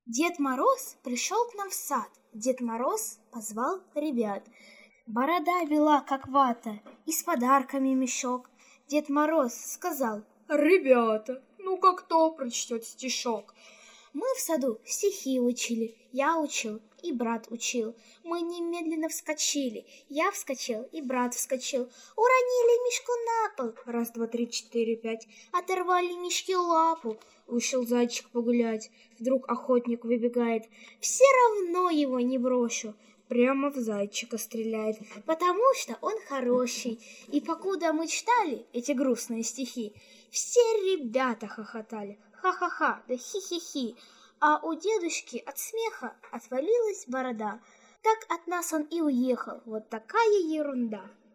Дед Мороз пришел к нам в сад. Дед Мороз позвал ребят. Борода бела, как вата, и с подарками мешок. Дед Мороз сказал: «Ребята, ну-ка кто прочтет стишок?» Мы в саду стихи учили, я учил и брат учил. Мы немедленно вскочили, я вскочил и брат вскочил. Уронили мишку на пол, раз, два, три, четыре, пять. Оторвали мишке лапу, вышел зайчик погулять. Вдруг охотник выбегает, все равно его не брошу. Прямо в зайчика стреляет, потому что он хороший. И покуда мы читали эти грустные стихи, все ребята хохотали. Ха-ха-ха, да хи-хи-хи. А у дедушки от смеха отвалилась борода. Так от нас он и уехал. Вот такая ерунда.